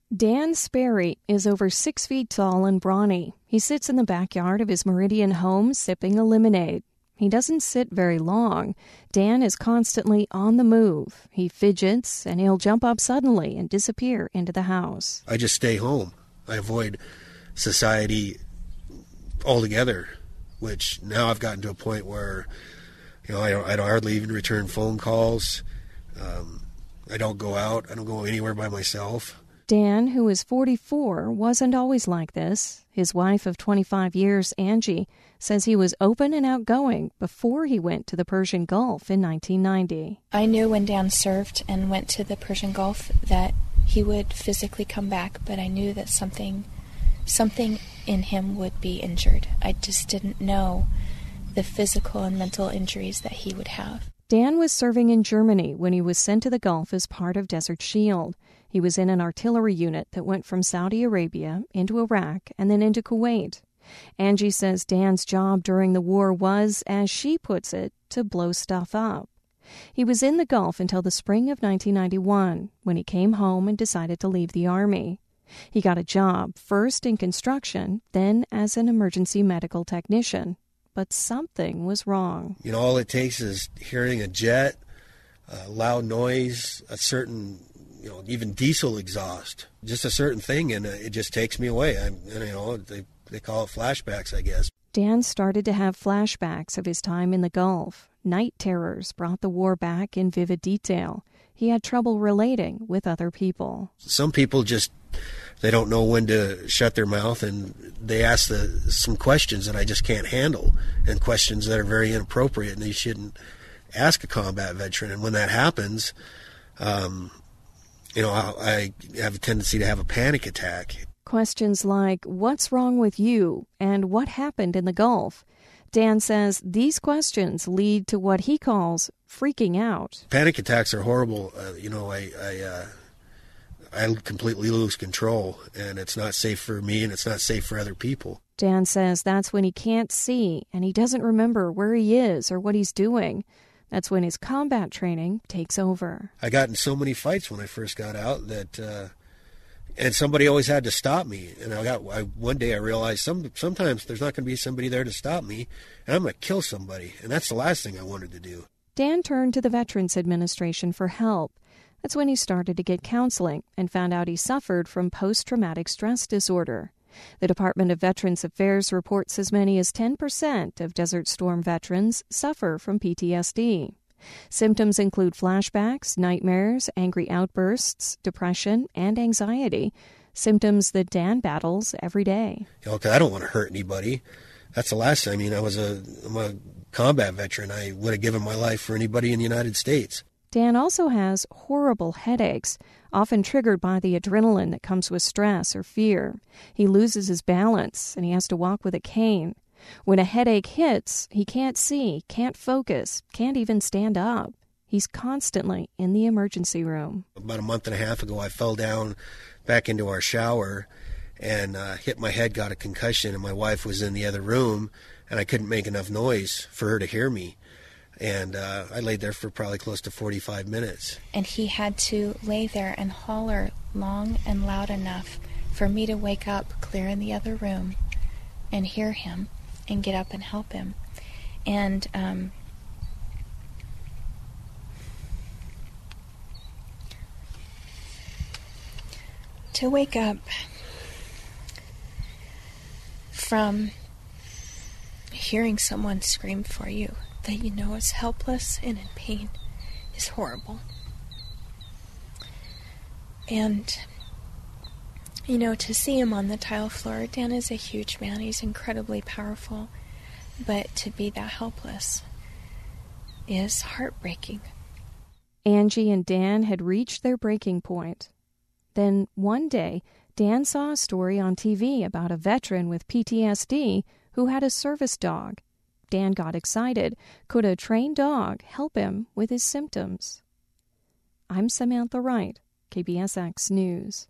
Dan Sperry is over 6 feet tall and brawny. He sits in the backyard of his Meridian home sipping a lemonade. He doesn't sit very long. Dan is constantly on the move. He fidgets, and he'll jump up suddenly and disappear into the house. I just stay home. I avoid society altogether, which now I've gotten to a point where, I don't hardly even return phone calls. I don't go out. I don't go anywhere by myself. Dan, who is 44, wasn't always like this. His wife of 25 years, Angie, says he was open and outgoing before he went to the Persian Gulf in 1990. I knew when Dan served and went to the Persian Gulf that he would physically come back, but I knew that something in him would be injured. I just didn't know the physical and mental injuries that he would have. Dan was serving in Germany when he was sent to the Gulf as part of Desert Shield. He was in an artillery unit that went from Saudi Arabia into Iraq and then into Kuwait. Angie says Dan's job during the war was, as she puts it, to blow stuff up. He was in the Gulf until the spring of 1991, when he came home and decided to leave the Army. He got a job, first in construction, then as an emergency medical technician. But something was wrong. All it takes is hearing a jet, loud noise, a certain, even diesel exhaust, just a certain thing, and it just takes me away. They call it flashbacks, I guess. Dan started to have flashbacks of his time in the Gulf. Night terrors brought the war back in vivid detail. He had trouble relating with other people. Some people they don't know when to shut their mouth, and they ask some questions that I just can't handle, and questions that are very inappropriate, and they shouldn't ask a combat veteran. And when that happens, I have a tendency to have a panic attack. Questions like, what's wrong with you, and what happened in the Gulf? Dan says these questions lead to what he calls freaking out. Panic attacks are horrible. I completely lose control, and it's not safe for me, and it's not safe for other people. Dan says that's when he can't see, and he doesn't remember where he is or what he's doing. That's when his combat training takes over. I got in so many fights when I first got out that, and somebody always had to stop me. And one day I realized sometimes there's not going to be somebody there to stop me, and I'm going to kill somebody. And that's the last thing I wanted to do. Dan turned to the Veterans Administration for help. That's when he started to get counseling and found out he suffered from post-traumatic stress disorder. The Department of Veterans Affairs reports as many as 10% of Desert Storm veterans suffer from PTSD. Symptoms include flashbacks, nightmares, angry outbursts, depression, and anxiety, symptoms that Dan battles every day. I don't want to hurt anybody. That's the last thing. I'm a combat veteran. I would have given my life for anybody in the United States. Dan also has horrible headaches, often triggered by the adrenaline that comes with stress or fear. He loses his balance, and he has to walk with a cane. When a headache hits, he can't see, can't focus, can't even stand up. He's constantly in the emergency room. About a month and a half ago, I fell down back into our shower and hit my head, got a concussion, and my wife was in the other room, and I couldn't make enough noise for her to hear me. And I laid there for probably close to 45 minutes. And he had to lay there and holler long and loud enough for me to wake up clear in the other room and hear him and get up and help him. And to wake up from hearing someone scream for you that you know is helpless and in pain is horrible. And, to see him on the tile floor, Dan is a huge man. He's incredibly powerful. But to be that helpless is heartbreaking. Angie and Dan had reached their breaking point. Then one day, Dan saw a story on TV about a veteran with PTSD who had a service dog. Dan got excited. Could a trained dog help him with his symptoms? I'm Samantha Wright, KBSX News.